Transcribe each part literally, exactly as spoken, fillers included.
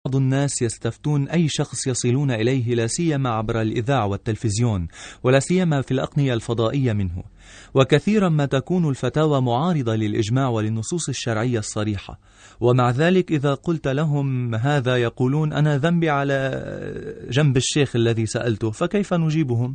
بعض الناس يستفتون أي شخص يصلون إليه، لا سيما عبر الإذاعة والتلفزيون، ولا سيما في الأقنية الفضائية منه، وكثيرا ما تكون الفتاوى معارضة للإجماع وللنصوص الشرعية الصريحة، ومع ذلك إذا قلت لهم هذا يقولون أنا ذنبي على جنب الشيخ الذي سألته، فكيف نجيبهم؟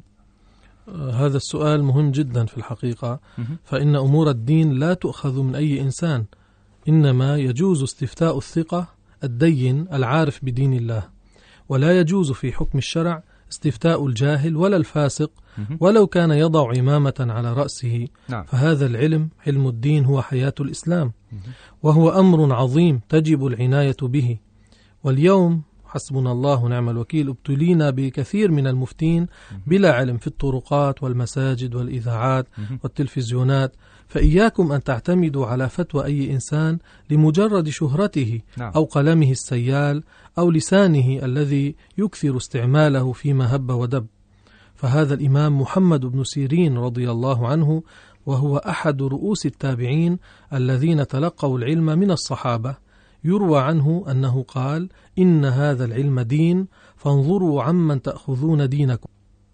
هذا السؤال مهم جدا في الحقيقة، فإن أمور الدين لا تؤخذ من أي إنسان، إنما يجوز استفتاء الثقة الدين العارف بدين الله، ولا يجوز في حكم الشرع استفتاء الجاهل ولا الفاسق ولو كان يضع عمامة على رأسه. نعم. فهذا العلم، علم الدين، هو حياة الإسلام، وهو أمر عظيم تجب العناية به. واليوم حسبنا الله ونعم الوكيل ابتلينا بكثير من المفتين بلا علم في الطرقات والمساجد والإذاعات والتلفزيونات، فإياكم أن تعتمدوا على فتوى أي إنسان لمجرد شهرته أو قلمه السيال أو لسانه الذي يكثر استعماله فيما هب ودب. فهذا الإمام محمد بن سيرين رضي الله عنه، وهو أحد رؤوس التابعين الذين تلقوا العلم من الصحابة، يروى عنه أنه قال: إن هذا العلم دين، فانظروا عمن تأخذون دينكم.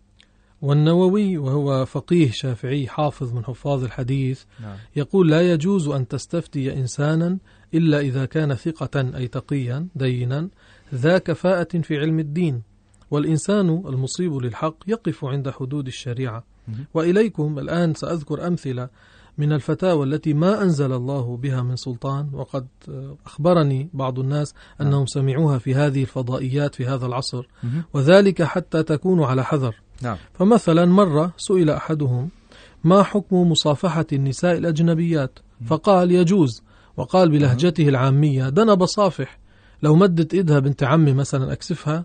والنووي وهو فقيه شافعي حافظ من حفاظ الحديث يقول: لا يجوز أن تستفتي إنسانا إلا إذا كان ثقة أي تقيا دينا ذا كفاءة في علم الدين، والإنسان المصيب للحق يقف عند حدود الشريعة. وإليكم الآن سأذكر أمثلة من الفتاوى التي ما أنزل الله بها من سلطان، وقد أخبرني بعض الناس أنهم سمعوها في هذه الفضائيات في هذا العصر، وذلك حتى تكونوا على حذر. فمثلا مرة سئل أحدهم: ما حكم مصافحة النساء الأجنبيات؟ فقال: يجوز. وقال بلهجته العامية: ده أنا بصافح، لو مدت إيدها بنت عمي مثلا أكسفها.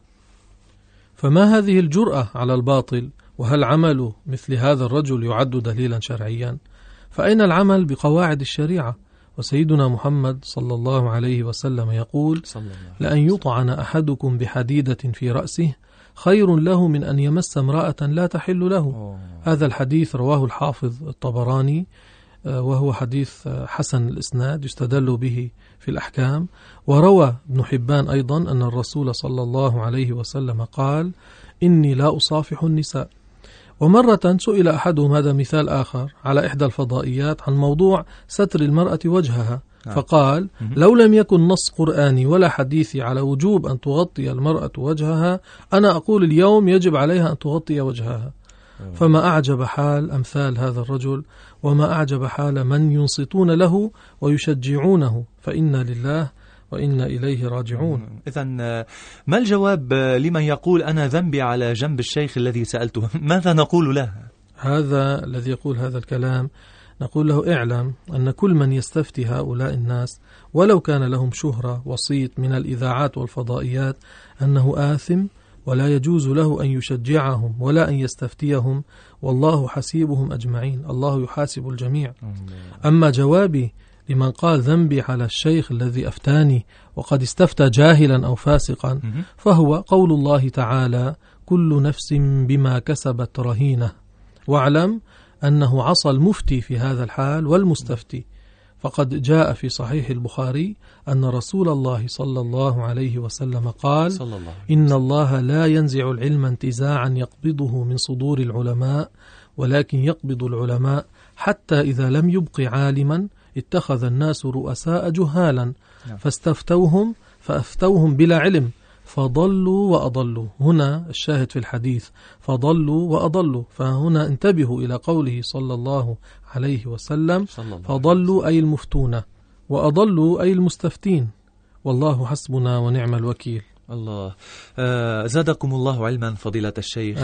فما هذه الجرأة على الباطل؟ وهل عمل مثل هذا الرجل يعد دليلا شرعيا؟ فأين العمل بقواعد الشريعة؟ وسيدنا محمد صلى الله عليه وسلم يقول: لأن يطعن أحدكم بحديدة في رأسه خير له من أن يمس امرأة لا تحل له. أوه. هذا الحديث رواه الحافظ الطبراني، وهو حديث حسن الإسناد يستدل به في الأحكام. وروى ابن حبان أيضا أن الرسول صلى الله عليه وسلم قال: إني لا أصافح النساء. ومرة سئل أحدهم، هذا مثال آخر، على إحدى الفضائيات عن موضوع ستر المرأة وجهها، فقال: لو لم يكن نص قرآني ولا حديثي على وجوب أن تغطي المرأة وجهها، أنا أقول اليوم يجب عليها أن تغطي وجهها. فما أعجب حال أمثال هذا الرجل، وما أعجب حال من ينصتون له ويشجعونه، فإنا لله وإنا إليه راجعون. إذن ما الجواب لمن يقول أنا ذنبي على جنب الشيخ الذي سألته؟ ماذا نقول له؟ هذا الذي يقول هذا الكلام نقول له: اعلم أن كل من يستفتي هؤلاء الناس ولو كان لهم شهرة وصيت من الإذاعات والفضائيات أنه آثم، ولا يجوز له أن يشجعهم ولا أن يستفتيهم، والله حسيبهم أجمعين، الله يحاسب الجميع. أما جوابي لمن قال ذنبي على الشيخ الذي أفتاني وقد استفتى جاهلا أو فاسقا، فهو قول الله تعالى: كل نفس بما كسبت رهينة. واعلم أنه عصى المفتي في هذا الحال والمستفتي، فقد جاء في صحيح البخاري أن رسول الله صلى الله عليه وسلم قال: إن الله لا ينزع العلم انتزاعا يقبضه من صدور العلماء، ولكن يقبض العلماء حتى إذا لم يبق عالما اتخذ الناس رؤساء جهالا فاستفتوهم فأفتوهم بلا علم فضلوا وأضلوا. هنا الشاهد في الحديث: فضلوا وأضلوا. فهنا انتبهوا إلى قوله صلى الله عليه وسلم: فضلوا أي المفتون، وأضلوا أي المستفتين، والله حسبنا ونعم الوكيل. الله. آه زادكم الله علما فضيلة الشيخ.